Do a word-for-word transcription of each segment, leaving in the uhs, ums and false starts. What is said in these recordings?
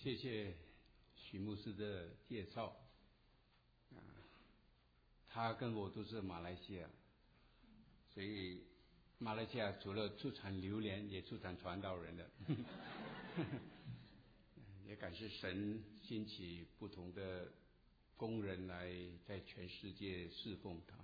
谢谢许牧师的介绍啊，他跟我都是马来西亚，所以马来西亚除了出产榴莲，也出产传道人的，也感谢神兴起不同的工人来在全世界侍奉他。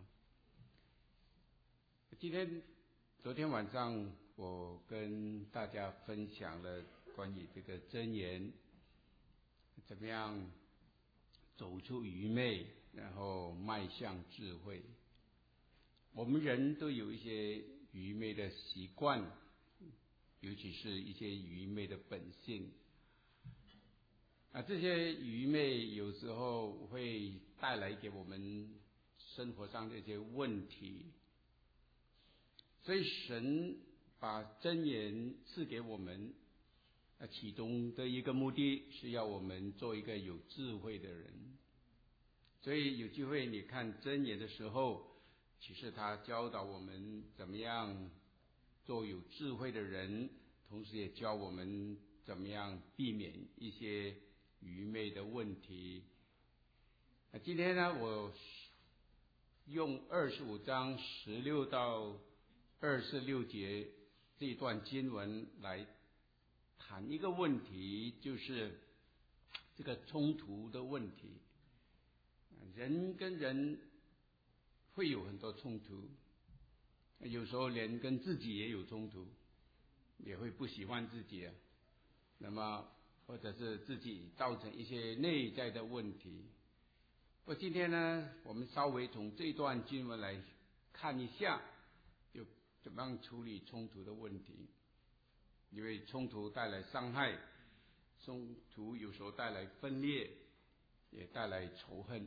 今天昨天晚上我跟大家分享了关于这个箴言，怎么样走出愚昧，然后迈向智慧。我们人都有一些愚昧的习惯，尤其是一些愚昧的本性啊，这些愚昧有时候会带来给我们生活上的一些问题，所以神把箴言赐给我们，那其中的一个目的是要我们做一个有智慧的人。所以有机会你看箴言的时候，其实他教导我们怎么样做有智慧的人，同时也教我们怎么样避免一些愚昧的问题。那今天呢，我用二十五章十六到二十六节这一段经文来谈一个问题，就是这个冲突的问题。人跟人会有很多冲突，有时候连跟自己也有冲突，也会不喜欢自己啊，那么或者是自己造成一些内在的问题。我今天呢，我们稍微从这段经文来看一下，就怎么样处理冲突的问题。因为冲突带来伤害，冲突有时候带来分裂，也带来仇恨。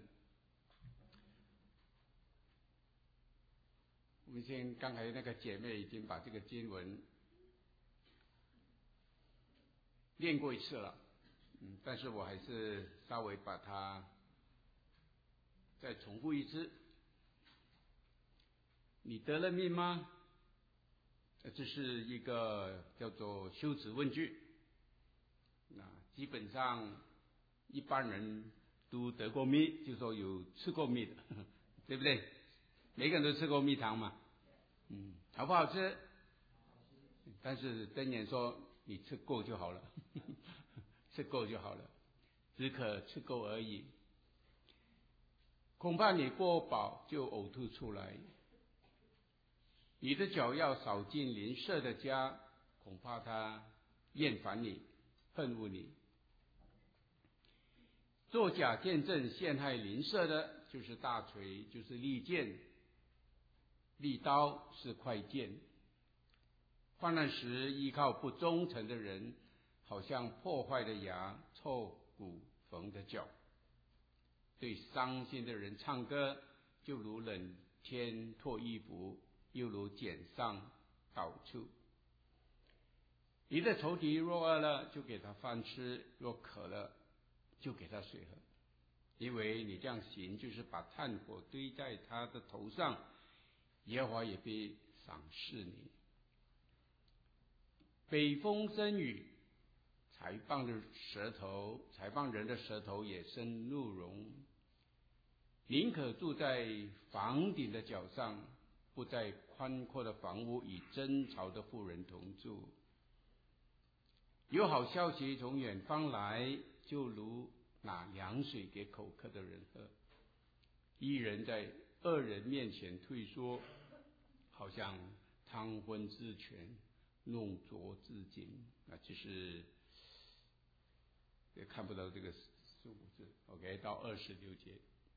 我们先刚才那个姐妹已经把这个经文练过一次了，嗯，但是我还是稍微把它再重复一次。你得了命吗？这是一个叫做修辞问句，那基本上一般人都得过蜜，就说有吃过蜜的，对不对？每个人都吃过蜜糖嘛，嗯，好不好吃？但是箴言说你吃够就好了，吃够就好了，只可吃够而已。恐怕你过饱就呕吐出来。你的脚要扫进邻舍的家，恐怕他厌烦你，恨恶你。作假见证陷害邻舍的，就是大锤，就是利剑，利刀是快剑。患难时依靠不忠诚的人，好像破坏的牙，臭骨缝的脚。对伤心的人唱歌，就如冷天脱衣服，又如剪上捣醋。你的仇敌若饿了，就给他饭吃；若渴了，就给他水喝。因为你这样行，就是把炭火堆在他的头上，耶和华也必赏识你。北风生雨，豺棒的舌头，豺棒人的舌头也生怒容。宁可住在房顶的角上，不在宽阔的房屋与争吵的妇人同住。有好消息从远方来，就如拿凉水给口渴的人喝。一人在恶人面前退缩，好像贪昏之泉，弄浊之井。那其实也看不到这个数字 OK 到二十六节。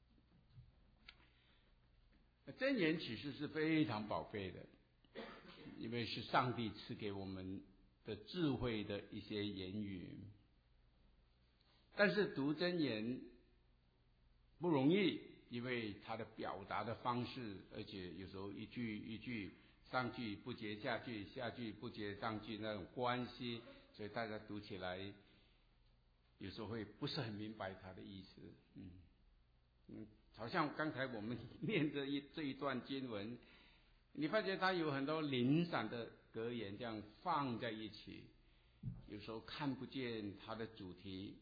箴言其实是非常宝贝的，因为是上帝赐给我们的智慧的一些言语。但是读箴言不容易，因为它的表达的方式，而且有时候一句一句，上句不接下句，下句不接上句那种关系，所以大家读起来有时候会不是很明白它的意思。嗯嗯，好像刚才我们念这一这一段经文，你发觉它有很多零散的格言这样放在一起，有时候看不见它的主题，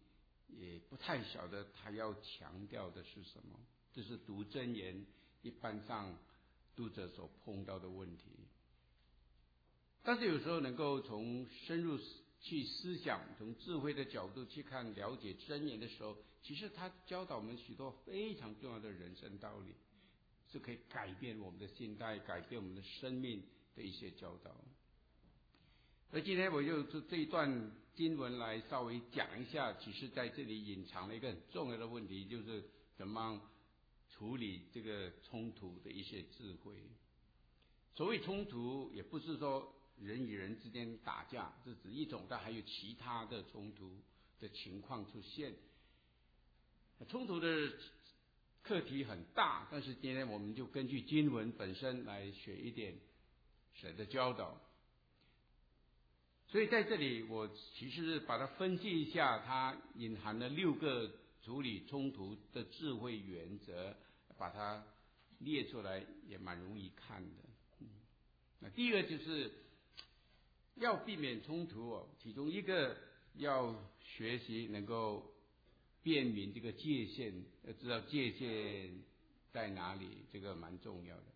也不太晓得他要强调的是什么。这是读箴言一般上读者所碰到的问题。但是有时候能够从深入去思想，从智慧的角度去看了解箴言的时候，其实他教导我们许多非常重要的人生道理，是可以改变我们的心态，改变我们的生命的一些教导。而今天我就这一段经文来稍微讲一下，其实在这里隐藏了一个很重要的问题，就是怎么处理这个冲突的一些智慧。所谓冲突，也不是说人与人之间打架，这只是一种，但还有其他的冲突的情况出现。冲突的课题很大，但是今天我们就根据经文本身来学一点神的教导。所以在这里，我其实是把它分析一下，它隐含了六个处理冲突的智慧原则，把它列出来也蛮容易看的。嗯，那第一个就是要避免冲突哦，其中一个要学习能够辨明这个界限，要知道界限在哪里，这个蛮重要的。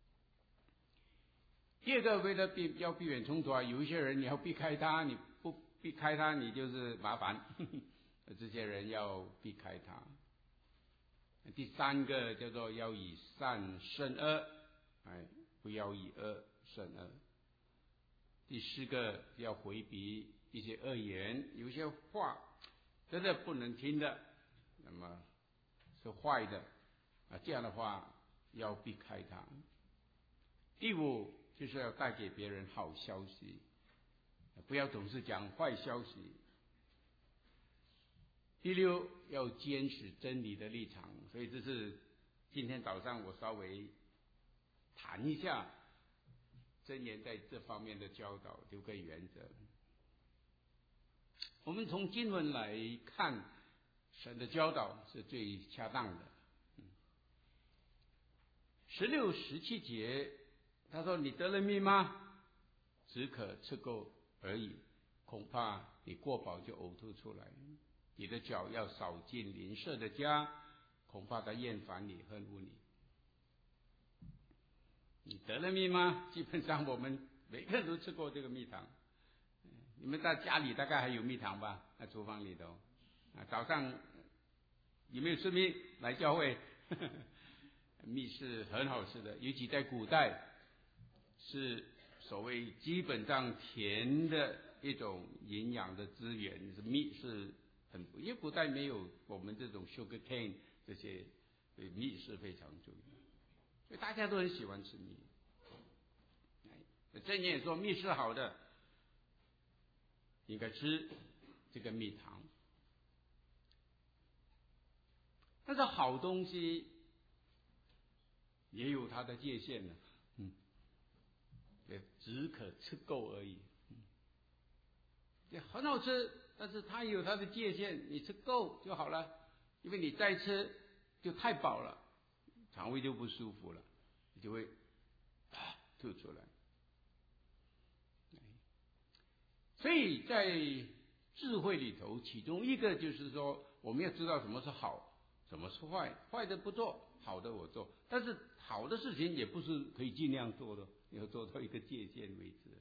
第二个，为了避要避免冲突啊，有一些人你要避开他，你不避开他，你就是麻烦。呵呵，这些人要避开他。第三个叫做要以善胜恶，哎，不要以恶胜恶。第四个要回避一些恶言，有些话真的不能听的，那么是坏的啊，这样的话要避开它。第五就是要带给别人好消息，不要总是讲坏消息。第六，要坚持真理的立场，所以这是今天早上我稍微谈一下箴言在这方面的教导六个原则。我们从经文来看，神的教导是最恰当的。十六、十七节，他说：“你得了蜜吗？只可吃够而已，恐怕你过饱就呕吐出来。你的脚要扫进邻舍的家，恐怕他厌烦你，恨恶你。”你得了蜜吗？基本上我们每个人都吃过这个蜜糖。你们在家里大概还有蜜糖吧？在厨房里头啊，早上有没有吃蜜？来教会，呵呵，蜜是很好吃的，尤其在古代是所谓基本上甜的一种营养的资源。蜜是很，因为古代没有我们这种 sugar cane 这些，所以蜜是非常重要，所以大家都很喜欢吃蜜。箴言也说蜜是好的，应该吃这个蜜糖。但是好东西也有它的界限的，嗯，也只可吃够而已。嗯，也很好吃，但是它有它的界限，你吃够就好了，因为你再吃就太饱了，肠胃就不舒服了，你就会啊吐出来。所以在智慧里头，其中一个就是说，我们要知道什么是好，什么是坏，坏的不做，好的我做。但是好的事情也不是可以尽量做的，要做到一个界限为止。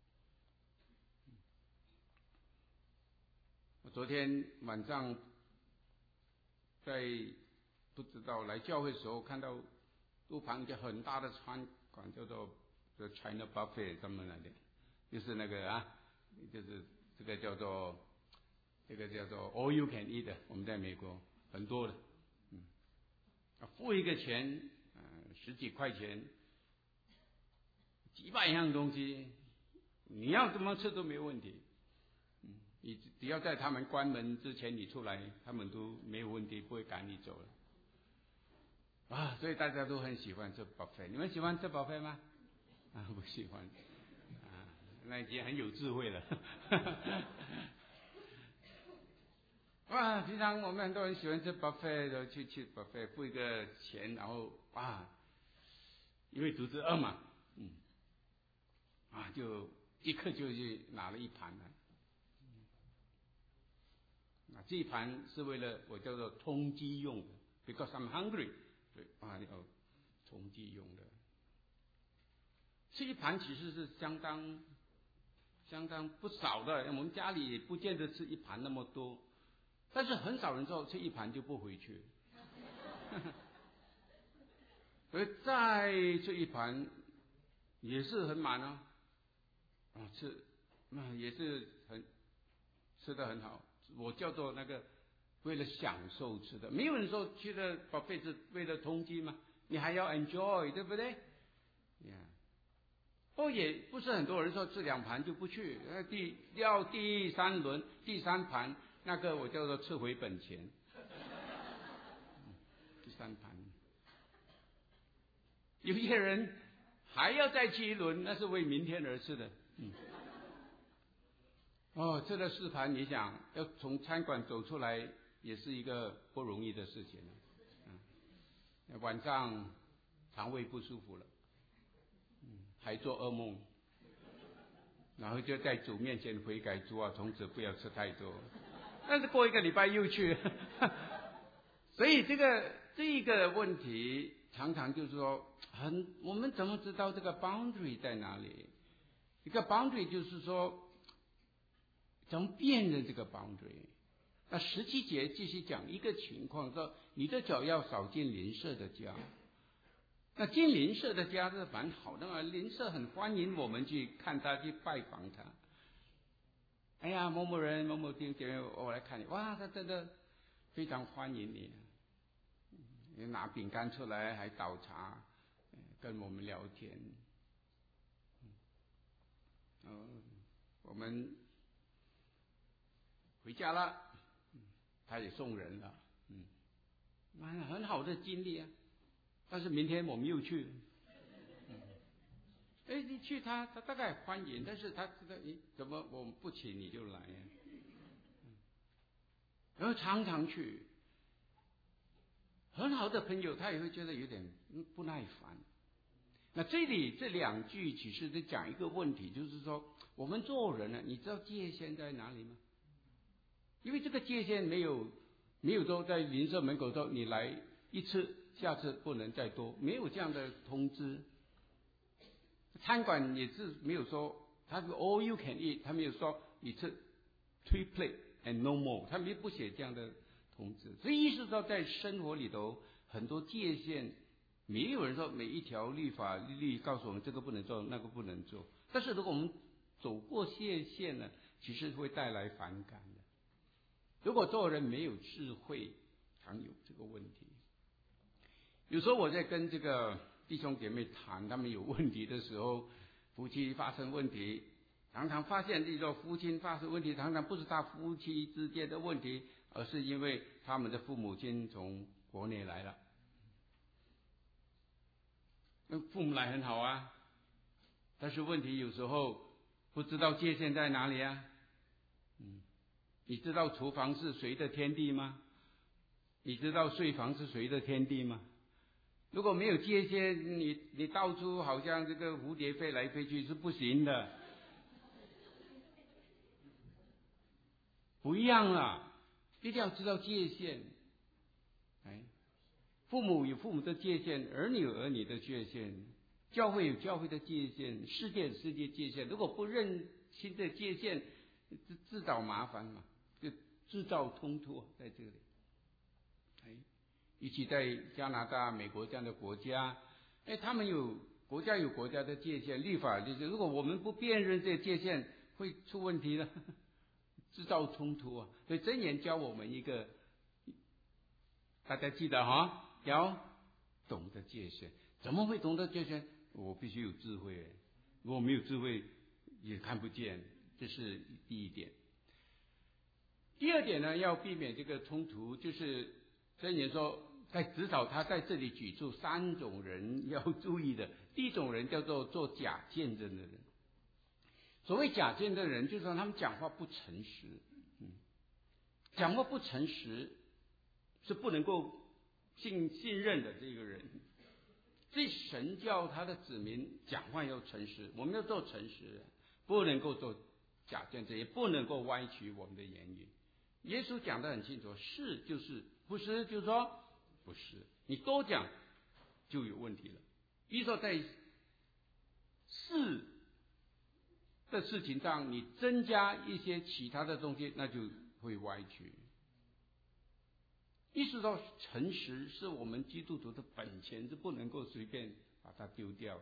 我昨天晚上在不知道来教会的时候，看到路旁一家很大的餐馆，叫做 The China Buffet 他们来的，就是那个啊。就是这个叫做这个叫做 all you can eat 的，我们在美国很多的，嗯，付一个钱，嗯、呃，十几块钱，几百样东西，你要怎么吃都没问题，嗯，你只要在他们关门之前你出来，他们都没有问题，不会赶你走了，啊，所以大家都很喜欢吃 buffet， 你们喜欢吃 buffet 吗？啊，不喜欢。那已经很有智慧了。哇，平常我们很多人喜欢吃 buffet 的，去去 buffet 付一个钱，然后哇，因为肚子饿嘛，嗯，啊，就一刻就去拿了一盘来。那这一盘是为了我叫做通缉用的 ，because I'm hungry， 对啊，要通缉用的。这一盘其实是相当相当不少的，我们家里也不见得吃一盘那么多，但是很少人说吃一盘就不回去。而再这一盘也是很满啊，啊吃，那也是很吃得很好。我叫做那个为了享受吃的，没有人说去了宝贝是为了通缉嘛，你还要 enjoy， 对不对？呀，哦，也不是很多人说吃两盘就不去，呃，第要第三轮第三盘那个我叫做吃回本钱，第三盘。有些人还要再去一轮，那是为明天而吃的。嗯，哦，吃了四盘，你想要从餐馆走出来，也是一个不容易的事情。嗯，晚上肠胃不舒服了，嗯，还做噩梦，然后就在主面前悔改，主啊，从此不要吃太多。但是过一个礼拜又去，所以这个这个问题常常就是说。很，我们怎么知道这个 boundary 在哪里？一个 boundary 就是说，怎么辨认这个 boundary？ 那十七节继续讲一个情况，说你的脚要少进邻舍的家。那进邻舍的家是蛮好的嘛，邻舍很欢迎我们去看他，去拜访他。哎呀，某某人、某某弟兄姐妹，我来看你，哇，他真的非常欢迎你，你拿饼干出来，还倒茶。跟我们聊天，嗯，我们回家了，他也送人了，嗯，那很好的经历啊。但是明天我们又去，嗯，哎，你去他他大概欢迎，但是他知道，你怎么我们不请你就来呀？嗯，然后常常去，很好的朋友他也会觉得有点不耐烦。那这里这两句其实在讲一个问题，就是说我们做人呢，你知道界限在哪里吗？因为这个界限没有没有说在邻舍门口说你来一次，下次不能再多，没有这样的通知。餐馆也是没有说，他说 all you can eat， 他没有说你吃 three plate and no more， 他没不写这样的通知。所以意思说在生活里头很多界限。没有人说每一条律法律告诉我们这个不能做，那个不能做。但是如果我们走过界限呢，其实会带来反感的。如果做人没有智慧，常有这个问题。有时候我在跟这个弟兄姐妹谈，他们有问题的时候，夫妻发生问题，常常发现这种夫妻发生问题，常常不是他夫妻之间的问题，而是因为他们的父母亲从国内来了。那父母来很好啊，但是问题有时候不知道界限在哪里啊。嗯，你知道厨房是谁的天地吗？你知道睡房是谁的天地吗？如果没有界限，你你到处好像这个蝴蝶飞来飞去是不行的，不一样了，一定要知道界限。哎。父母有父母的界限，儿女有儿女的界限，教会有教会的界限，世界有世界界限。如果不认清这界限，自自找麻烦嘛，就制造冲突在这里。哎，尤其在加拿大、美国这样的国家，哎，他们有国家有国家的界限，律法就是，如果我们不辨认这界限，会出问题的，制造冲突啊。所以箴言教我们一个，大家记得哈。要懂得界限，怎么会懂得界限？我必须有智慧，如果没有智慧也看不见，这是第一点。第二点呢，要避免这个冲突，就是箴言说，在指导他在这里举出三种人要注意的。第一种人叫做做假见证的人。所谓假见证的人，就是说他们讲话不诚实，嗯，讲话不诚实是不能够信信任的这个人。所以神叫他的子民讲话要诚实，我们要做诚实，不能够做假见证，也不能够歪曲我们的言语。 耶稣讲得很清楚，是就是，不是就说不是，你多讲就有问题了。比如说在是的事情上，你增加一些其他的东西，那就会歪曲。意识到诚实是我们基督徒的本钱，是不能够随便把它丢掉的。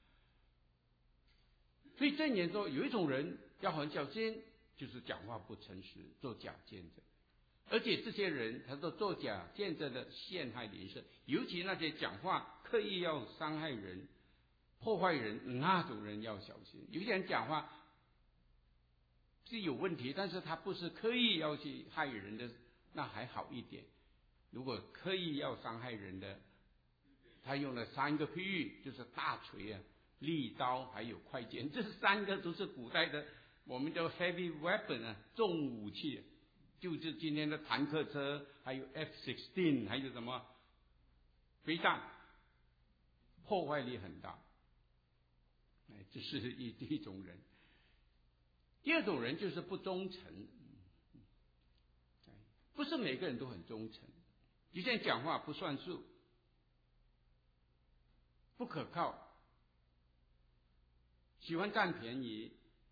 所以箴言说，有一种人要很小心，就是讲话不诚实，做假见证。而且这些人，他都做假见证的陷害邻舍，尤其那些讲话刻意要伤害人、破坏人，那种人要小心。有些人讲话是有问题，但是他不是刻意要去害人的，那还好一点。如果刻意要伤害人的，他用了三个譬喻，就是大锤啊、利刀还有快剑，这三个都是古代的，我们叫 heavy weapon 啊，重武器，就是今天的坦克车，还有 F 十六，还有什么飞弹，破坏力很大。哎，这是一一种人。第二种人就是不忠诚，不是每个人都很忠诚。有些人讲话不算数，不可靠，喜欢占便宜，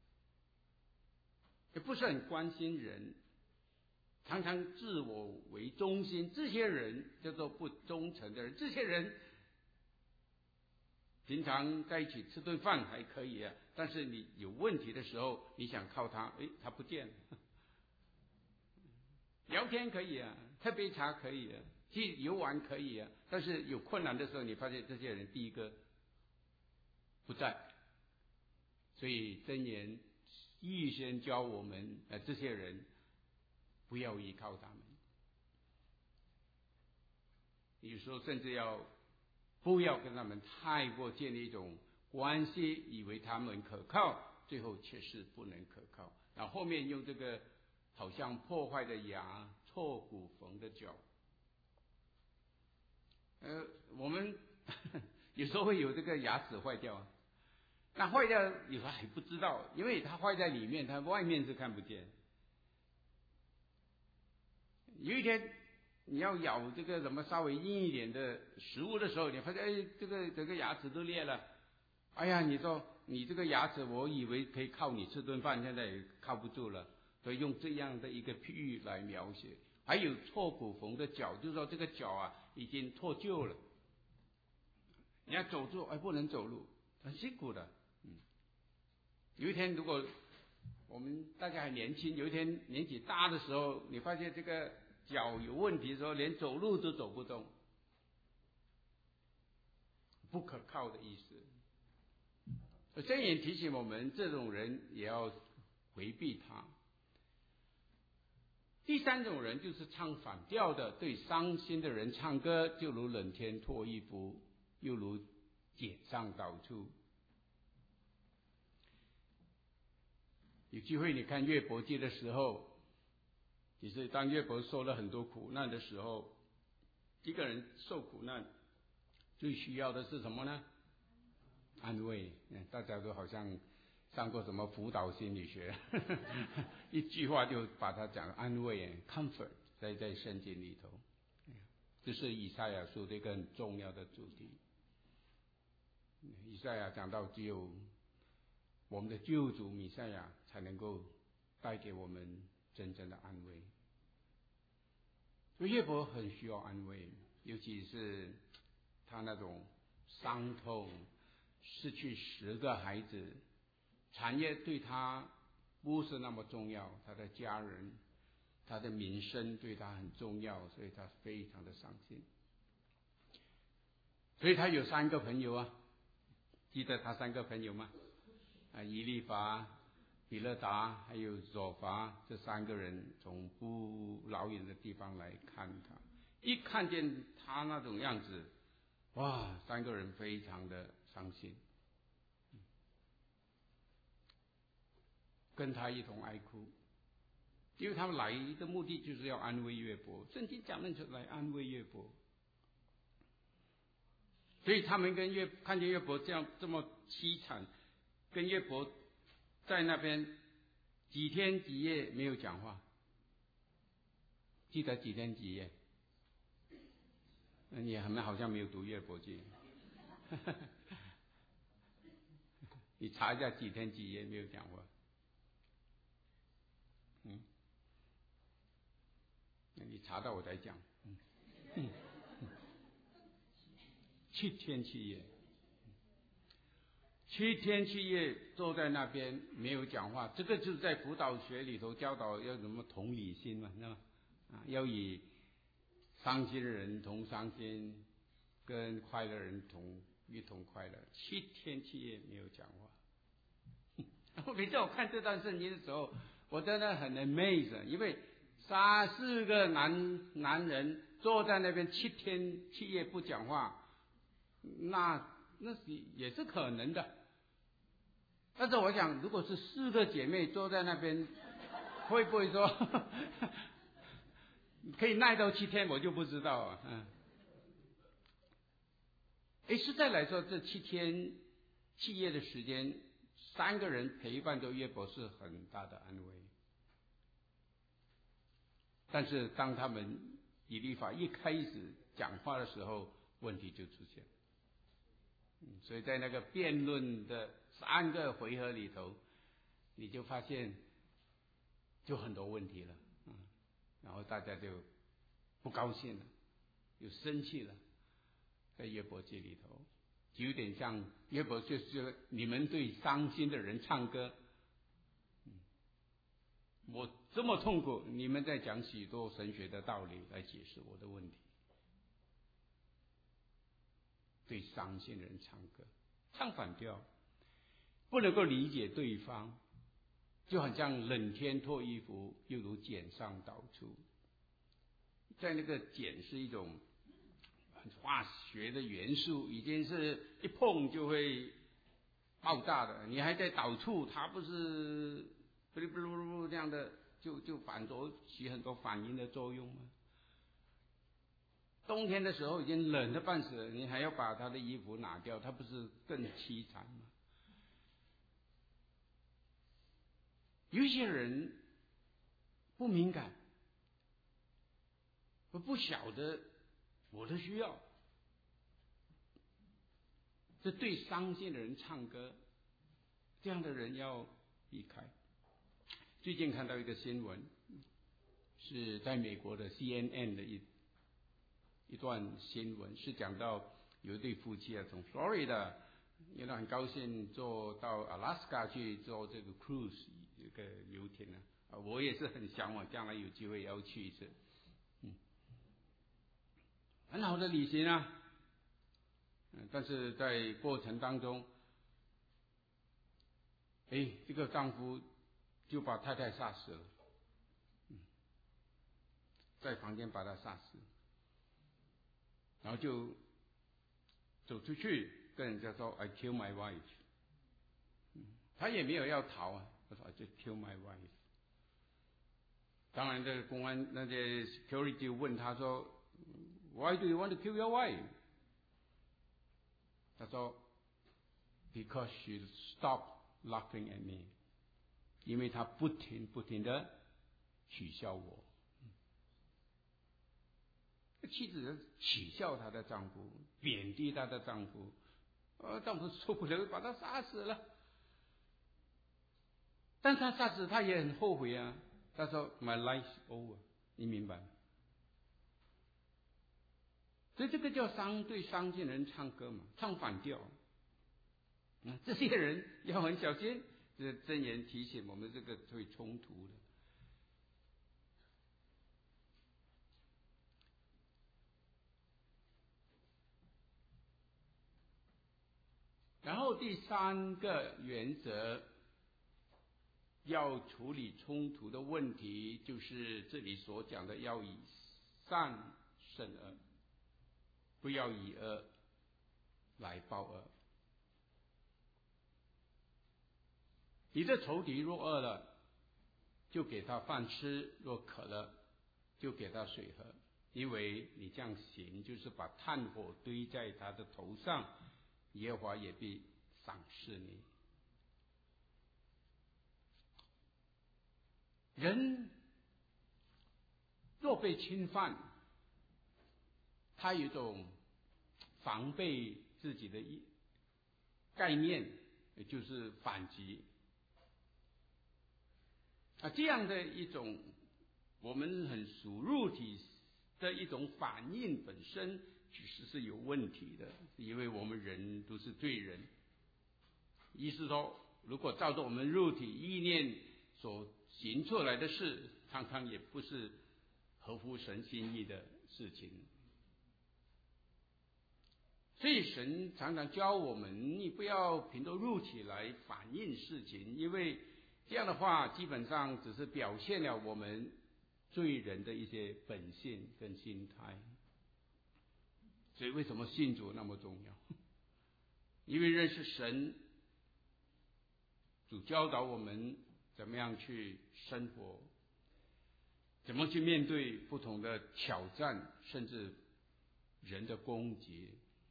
也不是很关心人，常常自我为中心，这些人叫做不忠诚的人。这些人平常在一起吃顿饭还可以啊，但是你有问题的时候，你想靠他，诶，他不见了。聊天可以啊，喝杯茶可以啊，去游玩可以啊，但是有困难的时候，你发现这些人第一个不在。所以箴言预先教我们，呃，这些人不要依靠他们。有时候甚至要不要跟他们太过建立一种关系，以为他们可靠，最后却是不能可靠。然后后面用这个好像破坏的牙，挫骨缝的脚。呃，我们有时候会有这个牙齿坏掉啊，那坏掉有时候还不知道，因为它坏在里面，它外面是看不见。有一天你要咬这个什么稍微硬一点的食物的时候，你发现哎，这个整个牙齿都裂了。哎呀，你说你这个牙齿，我以为可以靠你吃顿饭，现在也靠不住了。所以用这样的一个譬喻来描写。还有挫骨缝的脚，就是说这个脚啊已经脱臼了，你要走路哎不能走路，很辛苦的。嗯，有一天如果我们大家还年轻，有一天年纪大的时候，你发现这个脚有问题的时候，连走路都走不动，不可靠的意思。箴言提醒我们，这种人也要回避他。第三种人就是唱反调的，对伤心的人唱歌，就如冷天脱衣服，又如碱上倒醋。有机会你看约伯记的时候，其实当约伯受了很多苦难的时候，一个人受苦难最需要的是什么呢？安慰。大家都好像上过什么辅导心理学，一句话就把它讲安慰 comfort， 在在圣经里头，这是以赛亚书的一个很重要的主题。以赛亚讲到只有我们的救主弥赛亚才能够带给我们真正的安慰。所以约伯很需要安慰，尤其是他那种伤痛，失去十个孩子，产业对他不是那么重要，他的家人，他的名声对他很重要，所以他非常的伤心。所以他有三个朋友啊，记得他三个朋友吗？啊，以利法、比勒达还有左伐，这三个人从不老远的地方来看他，一看见他那种样子，哇，三个人非常的伤心，跟他一同哀哭，因为他们来的目的就是要安慰约伯，圣经讲的就是来安慰约伯。所以他们跟约看见约伯这样这么凄惨，跟约伯在那边几天几夜没有讲话， 记得几天几夜？你们好像没有读约伯记。你查一下几天几夜没有讲话。嗯，你查到我才讲。嗯嗯嗯、七天七夜，七天七夜坐在那边没有讲话，这个就是在辅导学里头教导要什么同理心嘛，是吧？啊，要以伤心的人同伤心，跟快乐人同一同快乐。七天七夜没有讲话。每次我看这段圣经的时候，我真的很 amazed， 因为三四个男男人坐在那边七天七夜不讲话，那那是也是可能的。但是我想，如果是四个姐妹坐在那边，会不会说可以耐到七天？我就不知道啊。嗯，哎，实在来说，这七天七夜的时间，三个人陪伴着约伯是很大的安慰。但是当他们以利法一开始讲话的时候，问题就出现。嗯，所以在那个辩论的三个回合里头，你就发现就很多问题了。嗯，然后大家就不高兴了，又生气了，在约伯记里头。就有点像约伯就是你们对伤心的人唱歌，嗯，我这么痛苦，你们在讲许多神学的道理来解释我的问题。对伤心的人唱歌，唱反调，不能够理解对方，就好像冷天脱衣服，又如碱上倒醋。在那个碱是一种化学的元素，已经是一碰就会爆炸的，你还在倒醋，它不是不噜不噜不噜这样的，就就反着起很多反应的作用吗？冬天的时候已经冷得半死了，你还要把他的衣服拿掉，他不是更凄惨吗？有一些人不敏感，我不晓得我的需要，这对伤心的人唱歌，这样的人要避开。最近看到一个新闻，是在美国的 C N N 的一一段新闻，是讲到有一对夫妻啊，从 Florida， 因为很高兴坐到 Alaska 去做这个 cruise 这个游艇啊，我也是很向往，将来有机会要去一次，嗯，很好的旅行啊。但是在过程当中，哎，这个丈夫就把太太杀死了，嗯，在房间把她杀死，然后就走出去跟人家说 I kill my wife， 嗯，他也没有要逃啊，他说 I just kill my wife。 当然这个公安那些 security 问他说 Why do you want to kill your wife？他说 Because she stopped laughing at me， 因为她不停不停的取笑我。妻子取笑她的丈夫，贬低她的丈夫，呃，丈夫受不了，把她杀死了。但他杀死他也很后悔啊，他说 My life's over， 你明白吗？所以这个叫伤对伤心人唱歌嘛，唱反调。嗯，这些人要很小心，这箴言提醒我们，这个会冲突的。然后第三个原则，要处理冲突的问题，就是这里所讲的，要以善胜恶，不要以恶来报恶。你的仇敌若饿了，就给他饭吃；若渴了，就给他水喝。因为你这样行，就是把炭火堆在他的头上，耶和华也必赏识你。人若被侵犯，他有一种防备自己的一概念，也就是反击啊，这样的一种我们很属肉体的一种反应本身其实是有问题的，因为我们人都是罪人。意思说，如果照着我们肉体意念所行出来的事，常常也不是合乎神心意的事情。所以神常常教我们，你不要凭着肉体来反映事情，因为这样的话基本上只是表现了我们罪人的一些本性跟心态。所以为什么信主那么重要？因为认识神，主教导我们怎么样去生活，怎么去面对不同的挑战，甚至人的攻击。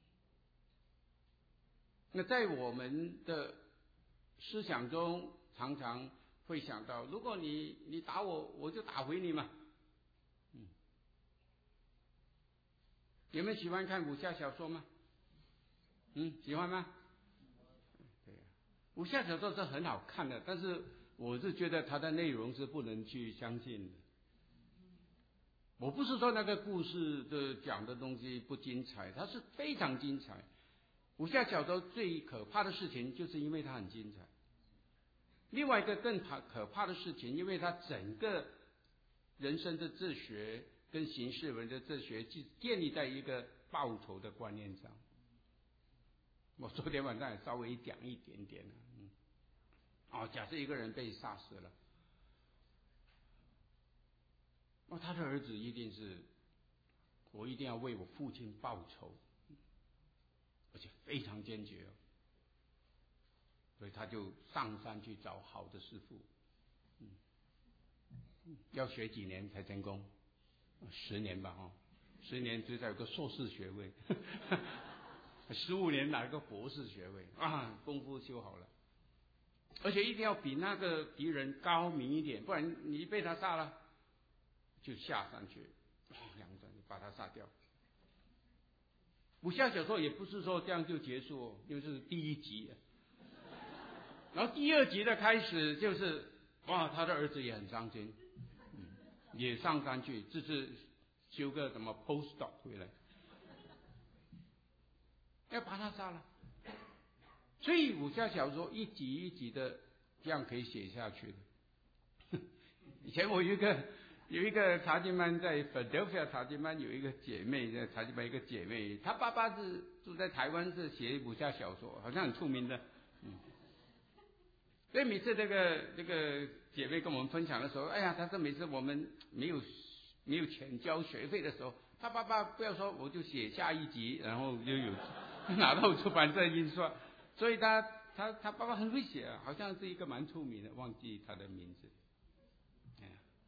那在我们的思想中，常常会想到，如果你你打我，我就打回你嘛。嗯，有没有喜欢看武侠小说吗？嗯，喜欢吗？对呀，武侠小说是很好看的，但是我是觉得它的内容是不能去相信的。我不是说那个故事的讲的东西不精彩，它是非常精彩。武侠小说最可怕的事情，就是因为它很精彩。另外一个更怕可怕的事情，因为它整个人生的哲学跟形式文的哲学，是建立在一个报仇的观念上。我昨天晚上也稍微讲一点点了，嗯，哦，假设一个人被杀死了，那他的儿子一定是，我一定要为我父亲报仇，而且非常坚决哦。所以他就上山去找好的师傅，嗯，要学几年才成功？十年吧，哦，十年至少有个硕士学位，十五年拿个博士学位啊，功夫修好了，而且一定要比那个敌人高明一点，不然你被他杀了，就下山去，两个人把他杀掉。武侠小说也不是说这样就结束哦，因为是第一集。然后第二集的开始就是，哇，他的儿子也很伤心，嗯，也上山去，这是修个什么 postdoc 回来，要把他杀了。所以武侠小说一集一集的这样可以写下去的。以前我有一个有一个查经班在 Philadelphia 查经班有一个姐妹，在查经班一个姐妹，她爸爸是住在台湾，是写武侠小说，好像很出名的，嗯。所以每次这个这个姐妹跟我们分享的时候，哎呀，她说每次我们没有没有钱交学费的时候，她爸爸不要说，我就写下一集，然后就有拿到出版社印刷。所以他他他爸爸很会写啊，好像是一个蛮出名的，忘记他的名字。哎，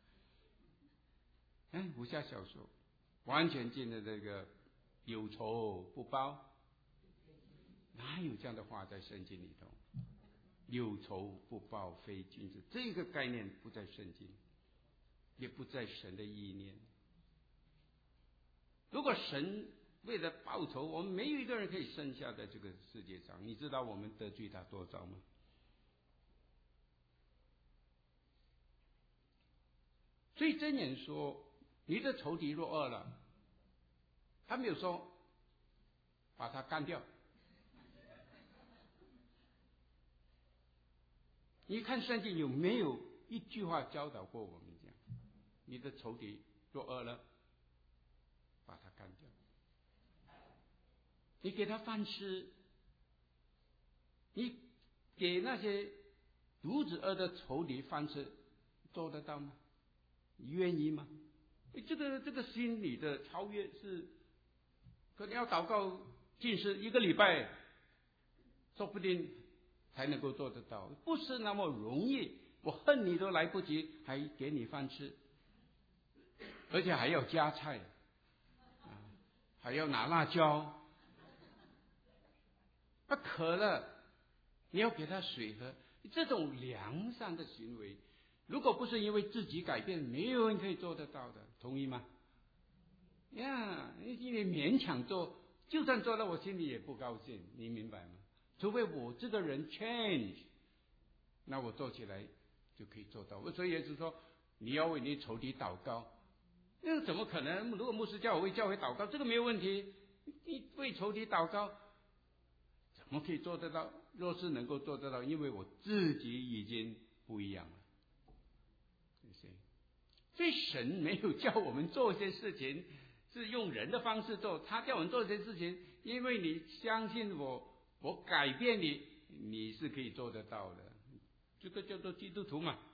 哎，武侠小说完全进了这个有仇不报，哪有这样的话在圣经里头？有仇不报非君子，这个概念不在圣经，也不在神的意念。如果神为了报仇，我们没有一个人可以剩下在这个世界上，你知道我们得罪他多少吗？所以箴言说，你的仇敌若饿了，他没有说把他干掉。你看圣经有没有一句话教导过我们这样？你的仇敌若饿了，把他干掉。你给他饭吃，你给那些肚子饿的仇敌饭吃，做得到吗？你愿意吗？这个这个心理的超越是，可能要祷告禁食一个礼拜，说不定才能够做得到，不是那么容易。我恨你都来不及，还给你饭吃，而且还要加菜，啊，还要拿辣椒。他渴了，你要给他水喝。这种良善的行为， 如果不是因为自己改变，没有人可以做得到的，同意吗？呀，因为勉强做，就算做了，我心里也不高兴，你明白吗？除非我这个人 change， 那我做起来就可以做到。所以也就是说，你要为你仇敌祷告，那怎么可能？如果牧师叫我为教会祷告，这个没有问题。你为仇敌祷告，怎么可以做得到？若是能够做得到，因为我自己已经不一样了。所以神没有叫我们做一些事情是用人的方式做，他叫我们做这些事情，因为你相信我，我改变你，你是可以做得到的。这个叫做基督徒嘛。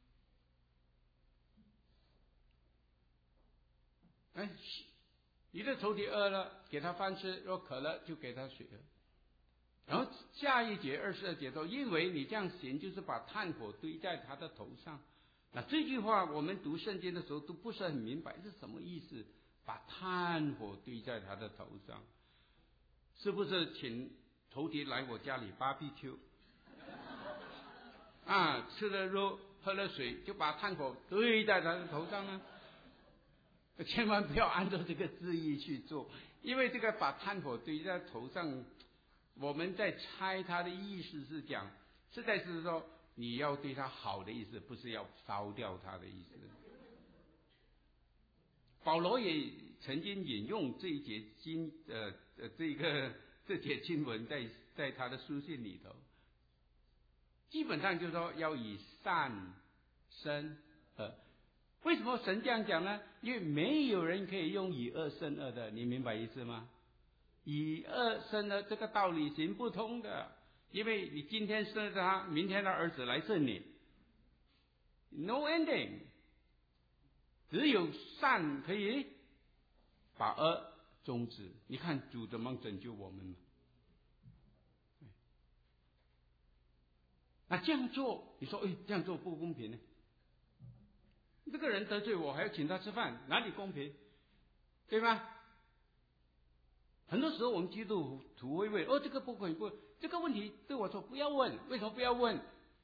哎，你的仇敌饿了，给他饭吃；若渴了，就给他水喝。然后下一节二十二节说，因为你这样行，就是把炭火堆在他的头上。那这句话我们读圣经的时候都不是很明白是什么意思，把炭火堆在他的头上，是不是请仇敌来我家里 B B Q 啊，吃了肉喝了水就把炭火堆在他的头上呢？千万不要按照这个字义去做，因为这个把炭火堆在头上，我们在猜他的意思是讲，实在是说你要对他好的意思，不是要烧掉他的意思。保罗也曾经引用这一节经，呃呃，这个这节经文在在他的书信里头，基本上就是说要以善生恶。为什么神这样讲呢？因为没有人可以用以恶胜恶的，你明白意思吗？以恶胜恶这个道理行不通的，因为你今天生他，明天的儿子来胜你 ，no ending。只有善可以把恶终止。你看主怎么拯救我们吗？那这样做，你说，哎，这样做不公平呢？这个人得罪我，还要请他吃饭，哪里公平？对吧？很多时候我们基督徒会问，哦，这个不公平，不，这个问题对我说不要问，为什么不要问？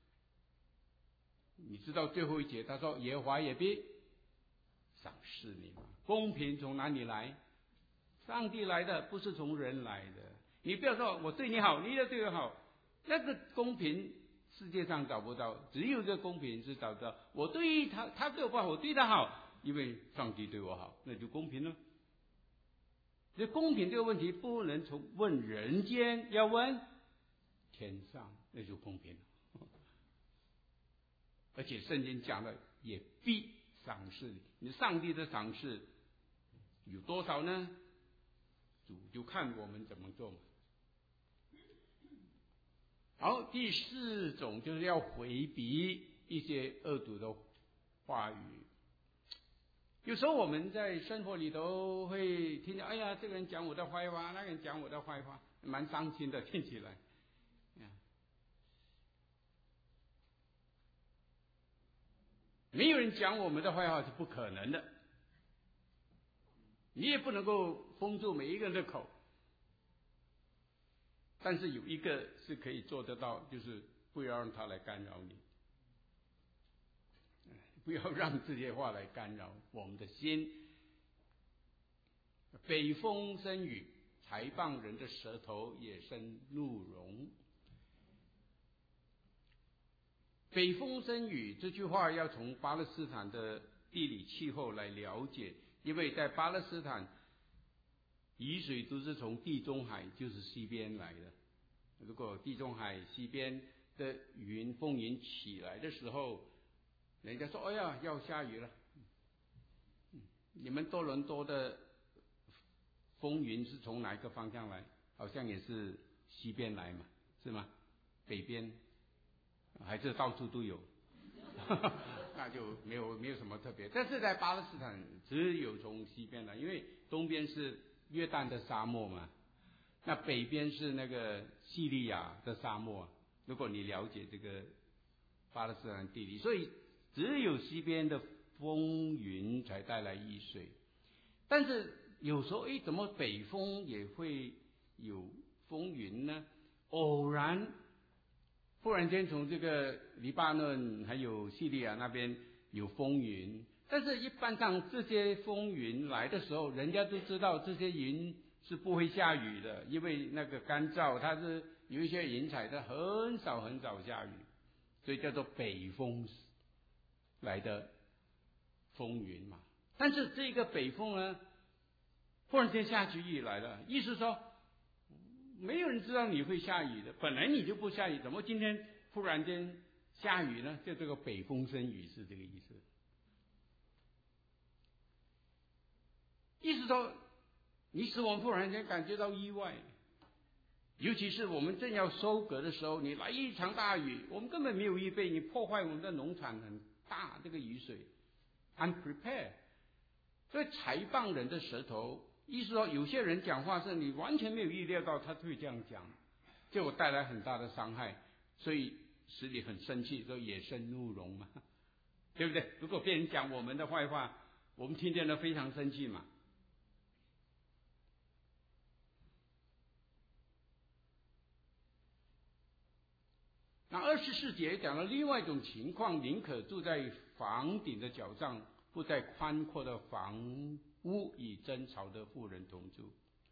你知道最后一节他说，耶和华也必赏识你吗？公平从哪里来？上帝来的，不是从人来的。你不要说我对你好，你也对我好，那个公平世界上找不到，只有这个公平是找到。我对他，他对我不好，我对他好，因为上帝对我好，那就公平了。这公平这个问题不能从问人间，要问天上，那就公平了。而且圣经讲了，也必赏识你。你上帝的赏识有多少呢？主就看我们怎么做嘛。好，第四种就是要回避一些恶毒的话语。有时候我们在生活里头会听见，哎呀，这个人讲我的坏话，那个人讲我的坏话，蛮伤心的，听起来。没有人讲我们的坏话是不可能的，你也不能够封住每一个人的口。但是有一个是可以做得到，就是不要让他来干扰你，不要让这些话来干扰我们的心。北风生雨，豺棒人的舌头也生怒容。北风生雨这句话要从巴勒斯坦的地理气候来了解，因为在巴勒斯坦雨水都是从地中海，就是西边来的。如果地中海西边的云风云起来的时候，人家说，哎呀，要下雨了。你们多伦多的风云是从哪一个方向来？好像也是西边来嘛，是吗？北边还是到处都有？那就没有没有什么特别。但是在巴勒斯坦只有从西边来，因为东边是约旦的沙漠嘛，那北边是那个叙利亚的沙漠。如果你了解这个巴勒斯坦地理，所以只有西边的风云才带来雨水。但是有时候，诶，怎么北风也会有风云呢？偶然忽然间从这个黎巴嫩还有叙利亚那边有风云，但是一般上这些风云来的时候，人家都知道这些云是不会下雨的，因为那个干燥，它是有一些云彩，它很少很少下雨，所以叫做北风来的风云嘛。但是这个北风呢，忽然间下起雨来了，意思说没有人知道你会下雨的，本来你就不下雨，怎么今天忽然间下雨呢？就这个北风生雨是这个意思。意思说，你使我们忽然间感觉到意外，尤其是我们正要收割的时候，你来一场大雨，我们根本没有预备，你破坏我们的农场很大，这个雨水 unprepared。所以财棒人的舌头，意思说有些人讲话是你完全没有预料到他会这样讲，结果带来很大的伤害，所以使你很生气，说野生怒容嘛，对不对？如果别人讲我们的坏话，我们听见了非常生气嘛。那二十四节讲了另外一种情况，宁可住在房顶的角上，不在宽阔的房屋与争吵的妇人同住。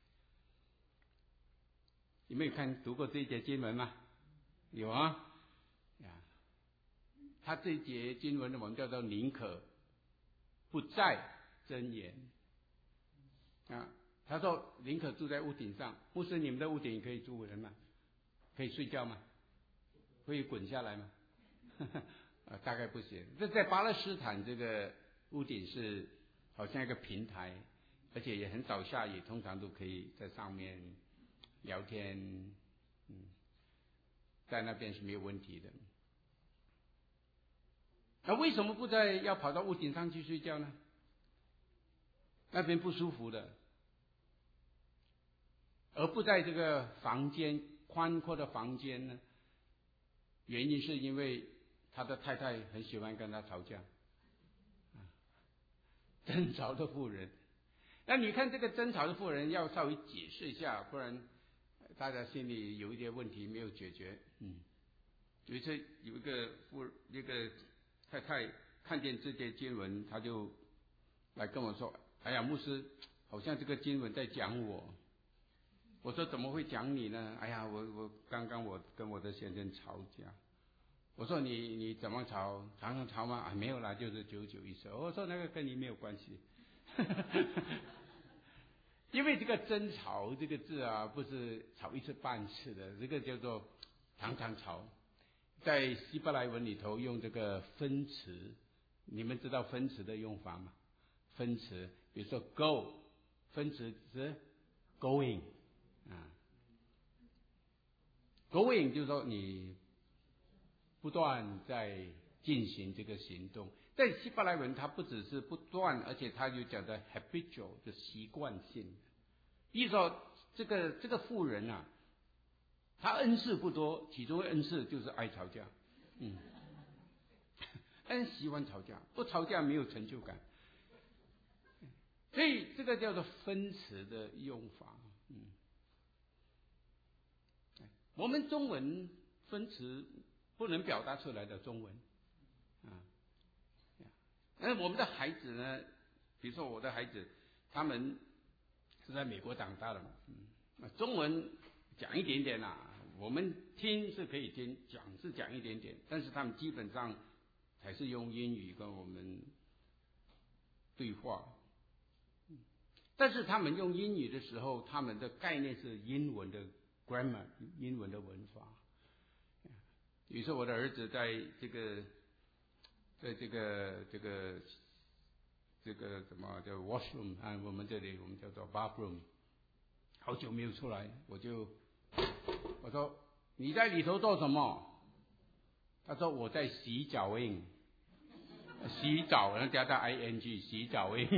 你们有看读过这一节经文吗？有啊，呀，他这一节经文我们叫做宁可不在箴言啊。他说宁可住在屋顶上，不是你们的屋顶可以住人吗？可以睡觉吗？会滚下来吗？啊，大概不行。这在巴勒斯坦这个屋顶是好像一个平台，而且也很少下雨，通常都可以在上面聊天，嗯，在那边是没有问题的。那为什么不在要跑到屋顶上去睡觉呢？那边不舒服的，而不在这个房间宽阔的房间呢？原因是因为他的太太很喜欢跟他吵架，争吵的妇人。那你看这个争吵的妇人要稍微解释一下，不然大家心里有一些问题没有解决。嗯，有一次有一个妇那个太太看见这节经文，他就来跟我说：“哎呀，牧师，好像这个经文在讲我。”我说怎么会讲你呢？哎呀，我我刚刚我跟我的先生吵架。我说你你怎么吵？常常吵吗？啊，没有啦，就是久久一次。我说那个跟你没有关系，因为这个争吵这个字啊，不是吵一次半次的，这个叫做常常吵。在希伯来文里头用这个分词，你们知道分词的用法吗？分词，比如说 go， 分词是 going。啊 ，going 就是说你不断在进行这个行动。在希伯来文，它不只是不断，而且它就讲的 habitual， 就习惯性。意思说，这个这个妇人啊，她恩赐不多，其中恩赐就是爱吵架，嗯，很喜欢吵架，不吵架没有成就感。所以这个叫做分词的用法，嗯。我们中文分词不能表达出来的中文啊，那我们的孩子呢？比如说我的孩子，他们是在美国长大的嘛，嗯，中文讲一点点啦，我们听是可以听，讲是讲一点点，但是他们基本上还是用英语跟我们对话。但是他们用英语的时候，他们的概念是英文的grammar， 英文的文法。比如说我的儿子在这个在这个这个这个什么叫 washroom 啊，我们这里我们叫做 bathroom， 好久没有出来，我就我说你在里头做什么？他说我在洗脚印，洗澡，然后加上 ing， 洗脚印。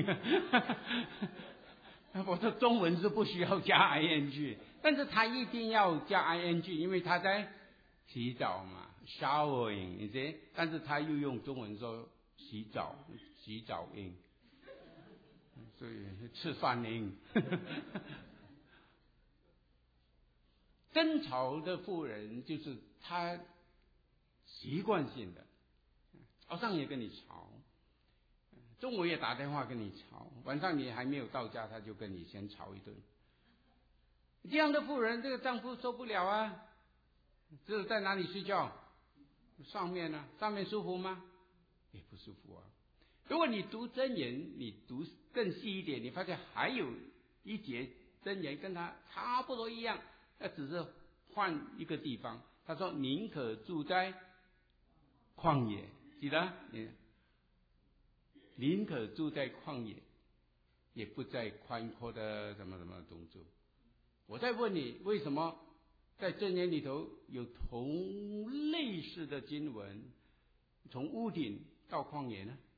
我说中文是不需要加 ing， 但是他一定要加 ing， 因为他在洗澡嘛 ，showering， 你知？但是他又用中文说洗澡，洗澡音，所以吃饭音。争吵的妇人就是他习惯性的，早上也跟你吵，中午也打电话跟你吵，晚上你还没有到家，他就跟你先吵一顿。这样的妇人，这个丈夫受不了啊！只有在哪里睡觉？上面呢、啊？上面舒服吗？也不舒服啊。如果你读箴言，你读更细一点，你发现还有一节箴言跟他差不多一样，那只是换一个地方。他说：“宁可住在旷野，记得？宁可住在旷野，也不在宽阔的什么什么中州。”我再问你，为什么在箴言里头有同类似的经文，从屋顶到旷野呢？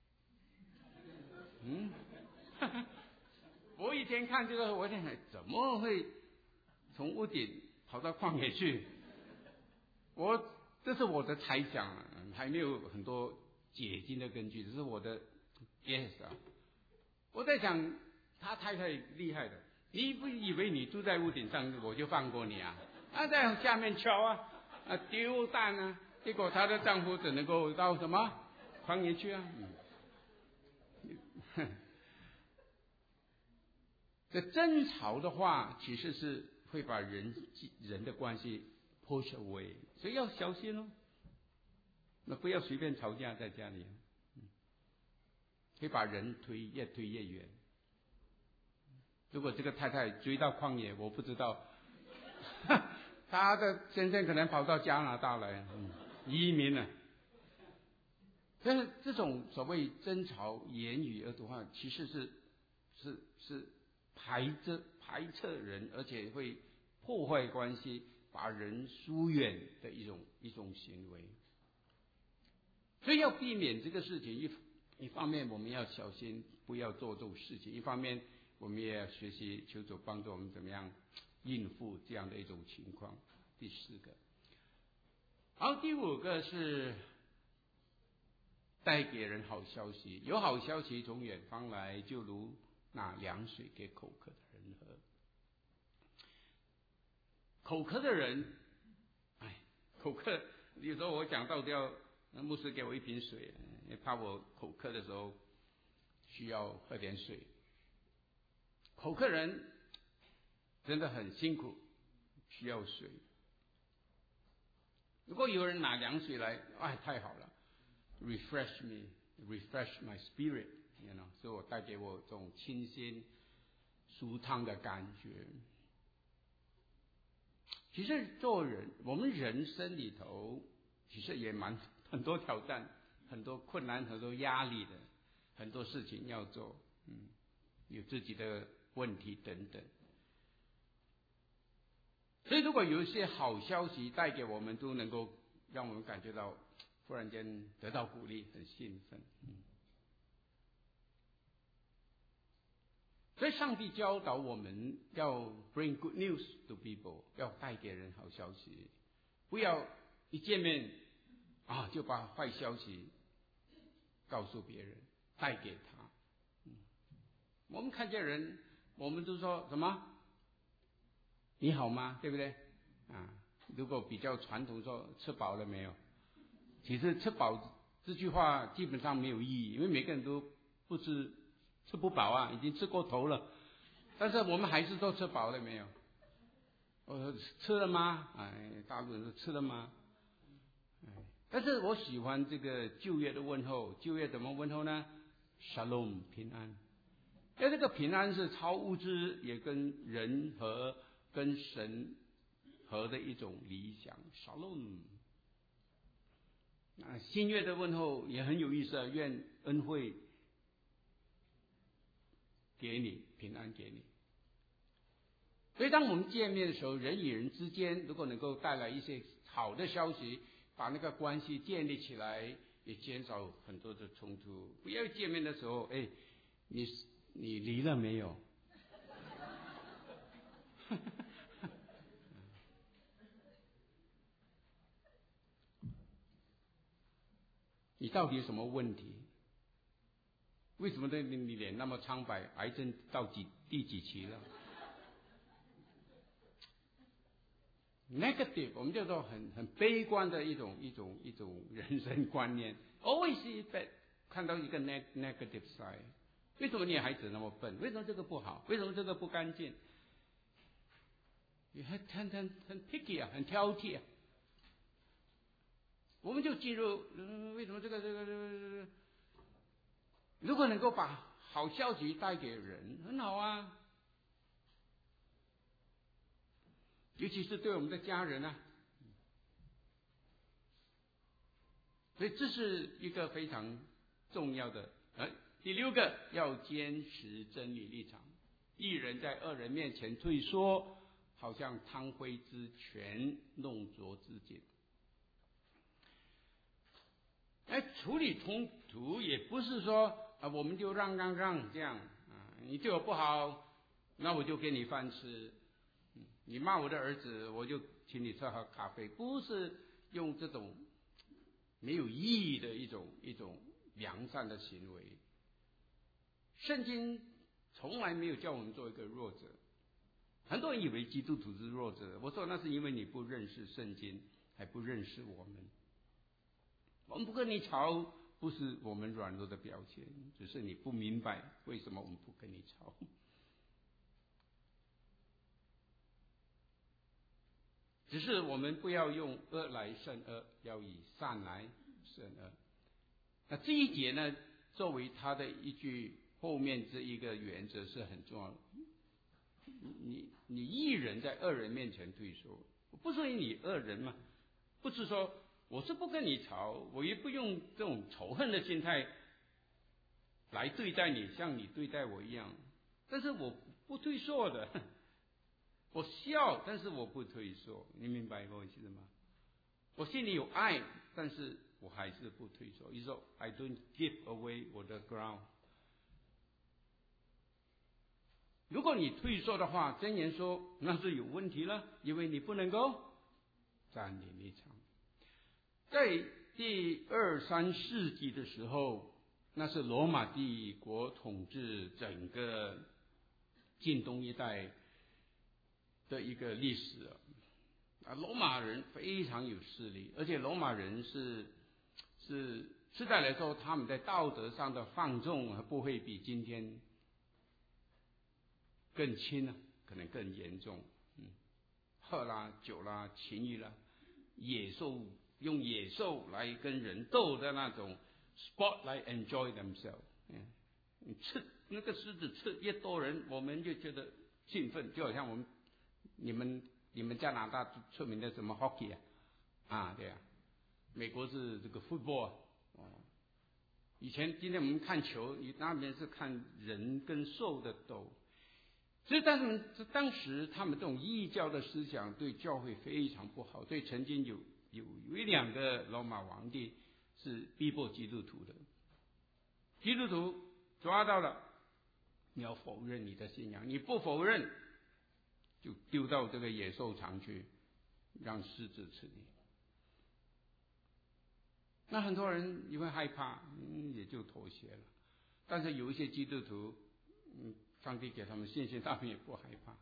嗯，我以前看这个，我在想怎么会从屋顶跑到旷野去？我这是我的猜想，还没有很多解经的根据，这是我的 guess 啊。我在想，他太太厉害的。你不以为你住在屋顶上我就放过你啊？他在下面敲啊，啊丢蛋啊，结果她的丈夫只能够到什么旷野去啊？嗯、这争吵的话，其实是会把人人的关系 push away， 所以要小心哦。那不要随便吵架在家里，嗯、会把人推越推越远。如果这个太太追到旷野，我不知道，她的先生可能跑到加拿大来，嗯、移民了。但是这种所谓争吵、言语的话，其实是是是排斥排斥人，而且会破坏关系，把人疏远的一种一种行为。所以要避免这个事情，一一方面我们要小心，不要做这种事情；一方面我们也要学习求主帮助我们怎么样应付这样的一种情况。第四个，好，第五个是带给人好消息。有好消息从远方来，就如拿凉水给口渴的人喝。口渴的人，哎，口渴，有时候我讲到要牧师给我一瓶水，也怕我口渴的时候需要喝点水。口渴人真的很辛苦，需要水。如果有人拿凉水来，哎，太好了 ，refresh me, refresh my spirit， you know， 所以我带给我这种清新、舒畅的感觉。其实做人，我们人生里头其实也蛮很多挑战、很多困难、很多压力的，很多事情要做，嗯，有自己的问题等等。所以如果有一些好消息带给我们，都能够让我们感觉到忽然间得到鼓励，很兴奋。嗯，所以上帝教导我们要 bring good news to people， 要带给人好消息，不要一见面啊就把坏消息告诉别人，带给他。嗯，我们看见人，我们都说什么？你好吗？对不对？啊，如果比较传统说吃饱了没有？其实吃饱这句话基本上没有意义，因为每个人都不吃吃不饱啊，已经吃过头了。但是我们还是都吃饱了没有？我说吃了吗？哎，大陆人说吃了吗？哎，但是我喜欢这个旧约的问候，旧约怎么问候呢 ？Shalom， 平安。因为这个平安是超物质，也跟人和跟神和的一种理想。Shalom。啊，新约的问候也很有意思啊，愿恩惠给你，平安给你。所以当我们见面的时候，人与人之间如果能够带来一些好的消息，把那个关系建立起来，也减少很多的冲突。不要见面的时候，哎，你你离了没有？你到底有什么问题？为什么你你脸那么苍白？癌症到几第几期了？ negative， 我们叫做很很悲观的一种一种一种人生观念。Always see bad， 看到一个 negative side。为什么你孩子那么笨？为什么这个不好？为什么这个不干净？你很很很很 picky 啊，很挑剔啊。我们就进入，嗯，为什么这个这个这个这个？如果能够把好消息带给人，很好啊。尤其是对我们的家人啊。所以这是一个非常重要的。呃，第六个要坚持真理立场。一人在二人面前退缩，好像贪灰之权，弄浊之境。哎，处理冲突也不是说啊，我们就让让让这样啊，你对我不好，那我就给你饭吃。你骂我的儿子，我就请你喝咖啡，不是用这种没有意义的一种一种良善的行为。圣经从来没有叫我们做一个弱者。很多人以为基督徒是弱者，我说那是因为你不认识圣经，还不认识我们。我们不跟你吵，不是我们软弱的表现，只是你不明白为什么我们不跟你吵。只是我们不要用恶来胜恶，要以善来胜恶。那这一节呢，作为他的一句后面这一个原则是很重要的。你你一人在二人面前退缩，不是你恶人嘛？不是说我是不跟你吵，我也不用这种仇恨的心态来对待你，像你对待我一样。但是我不退缩的，我笑，但是我不退缩。你明白我意思吗？我心里有爱，但是我还是不退缩。你说 I don't give away 我的 ground。如果你退缩的话，箴言说那是有问题了，因为你不能够站立立场。在第二三世纪的时候，那是罗马帝国统治整个近东一带的一个历史啊。罗马人非常有势力，而且罗马人是是实在来说，他们在道德上的放纵不会比今天更轻啊，可能更严重。嗯，喝啦、酒啦、情欲啦，野兽用野兽来跟人斗的那种 sport 来 enjoy themselves。嗯，你吃那个狮子吃越多人，我们就觉得兴奋，就好像我们你们你们加拿大出名的什么 hockey 啊，啊对啊，美国是这个 football 哦。以前今天我们看球，你那边是看人跟兽的斗。所以，但是当时他们这种异教的思想对教会非常不好，所以曾经有有有一两个罗马皇帝是逼迫基督徒的。基督徒抓到了，你要否认你的信仰，你不否认，就丢到这个野兽场去，让狮子吃你。那很多人因为害怕，嗯，也就妥协了。但是有一些基督徒，嗯。上帝给他们信心，他们也不害怕。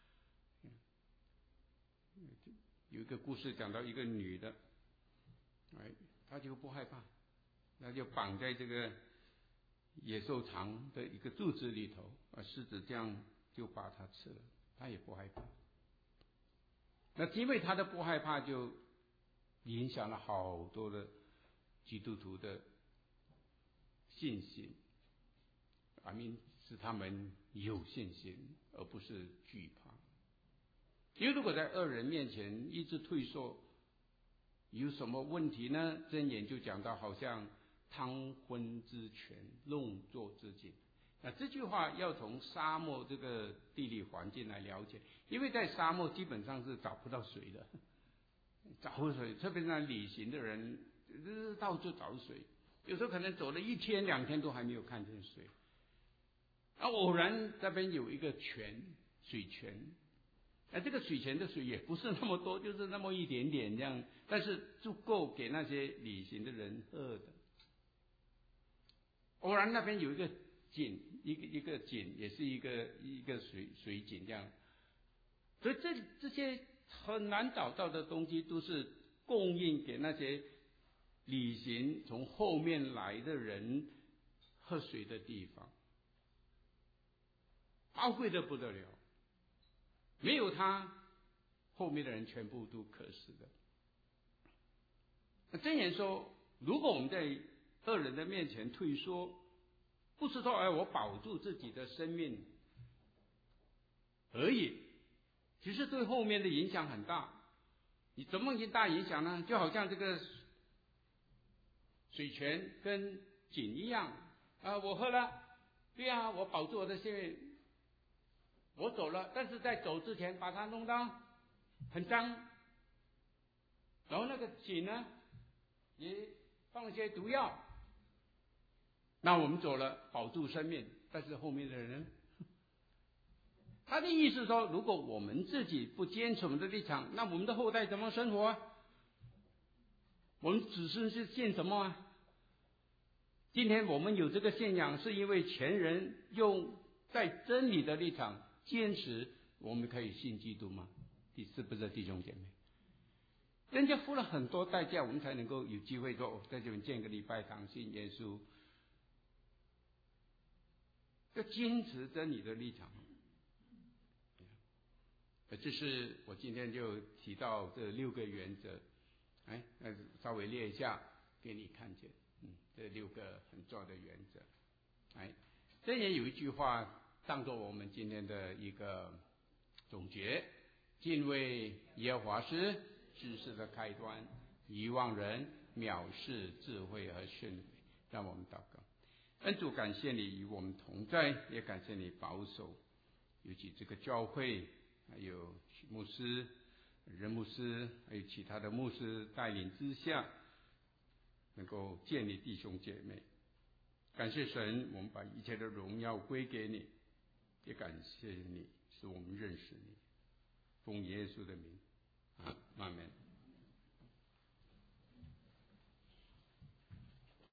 有一个故事讲到一个女的，哎，她就不害怕，那就绑在这个野兽场的一个柱子里头，啊，狮子这样就把她吃了，她也不害怕。那因为她的不害怕，就影响了好多的基督徒的信心。I mean，是他们有信心，而不是惧怕。因为如果在恶人面前一直退缩，有什么问题呢？箴言就讲到，好像贪昏之权，弄浊之境。那这句话要从沙漠这个地理环境来了解，因为在沙漠基本上是找不到水的，找不到水，特别是那旅行的人，到处找水，有时候可能走了一天两天都还没有看见水。啊，偶然那边有一个泉，水泉，啊，这个水泉的水也不是那么多，就是那么一点点这样，但是足够给那些旅行的人喝的。偶然那边有一个井，一个一个井，也是一个一个水水井这样，所以这这些很难找到的东西，都是供应给那些旅行从后面来的人喝水的地方，宝贵的不得了。没有它，后面的人全部都渴死的。那箴言说，如果我们在恶人的面前退缩，不是说哎我保住自己的生命而已，其实对后面的影响很大。你怎么大影响呢？就好像这个水泉跟井一样啊，我喝了，对啊，我保住我的生命，我走了，但是在走之前把它弄到很脏，然后那个井呢也放一些毒药，那我们走了，保住生命，但是后面的人呢？他的意思说，如果我们自己不坚持我们的立场，那我们的后代怎么生活啊？我们子孙是信什么啊？今天我们有这个信仰，是因为前人用在真理的立场坚持，我们可以信基督吗？是不是弟兄姐妹？人家付了很多代价，我们才能够有机会说，哦，在这边建个礼拜堂，信耶稣，要坚持真理的立场。这是我今天就提到这六个原则，哎，稍微列一下给你看见，嗯，这六个很重要的原则。哎，这也有一句话当作我们今天的一个总结：敬畏耶和华是知识的开端，遗忘人藐视智慧和训诲。让我们祷告。恩主，感谢你与我们同在，也感谢你保守，尤其这个教会，还有牧师、任牧师，还有其他的牧师带领之下，能够建立弟兄姐妹。感谢神，我们把一切的荣耀归给你，也感谢你使我们认识你。奉耶稣的名，阿们。